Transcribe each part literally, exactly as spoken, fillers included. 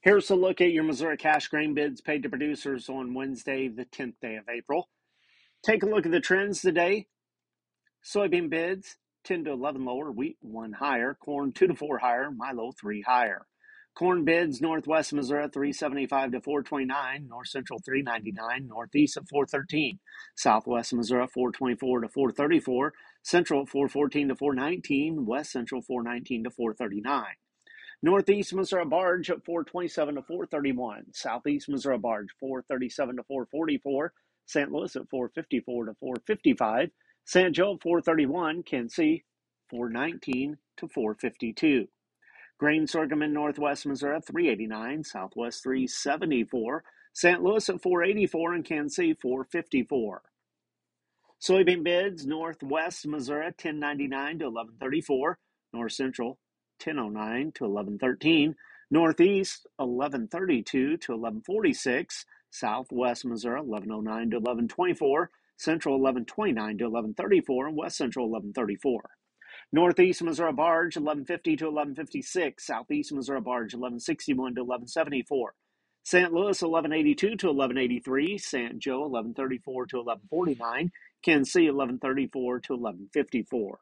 Here's a look at your Missouri cash grain bids paid to producers on Wednesday, the tenth day of April. Take a look at the trends today. Soybean bids ten to eleven lower, wheat one higher, corn two to four higher, milo three higher. Corn bids Northwest Missouri three seventy-five to four twenty-nine, North Central three ninety-nine, Northeast at four thirteen, Southwest Missouri four twenty-four to four thirty-four, Central four fourteen to four nineteen, West Central four nineteen to four thirty-nine. Northeast Missouri barge at four twenty-seven to four thirty-one. Southeast Missouri barge four thirty-seven to four forty-four. Saint Louis at four fifty-four to four fifty-five. Saint Joe at four thirty-one. Kinsey four nineteen to four fifty-two. Grain sorghum in Northwest Missouri three eighty-nine. Southwest three seventy-four. Saint Louis at four eighty-four and Kinsey four fifty-four. Soybean bids Northwest Missouri ten ninety-nine to eleven thirty-four. North Central ten oh nine to eleven thirteen, Northeast eleven thirty-two to eleven forty-six, Southwest Missouri eleven oh nine to eleven twenty-four, Central eleven twenty-nine to eleven thirty-four, and West Central eleven thirty-four. Northeast Missouri barge eleven fifty to eleven fifty-six, Southeast Missouri barge eleven sixty-one to eleven seventy-four, Saint Louis eleven eighty-two to eleven eighty-three, Saint Joe eleven thirty-four to eleven forty-nine, Kinsey eleven thirty-four to eleven fifty-four.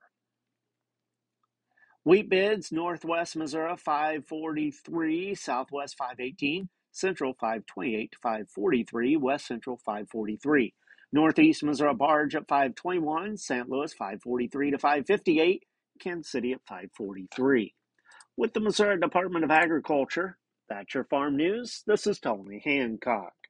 Wheat bids Northwest Missouri five forty-three, Southwest five eighteen, Central five twenty-eight to five forty-three, West Central five forty-three. Northeast Missouri barge at five twenty-one, Saint Louis five forty-three to five fifty-eight, Kansas City at five forty-three. With the Missouri Department of Agriculture, that's your farm news. This is Tony Hancock.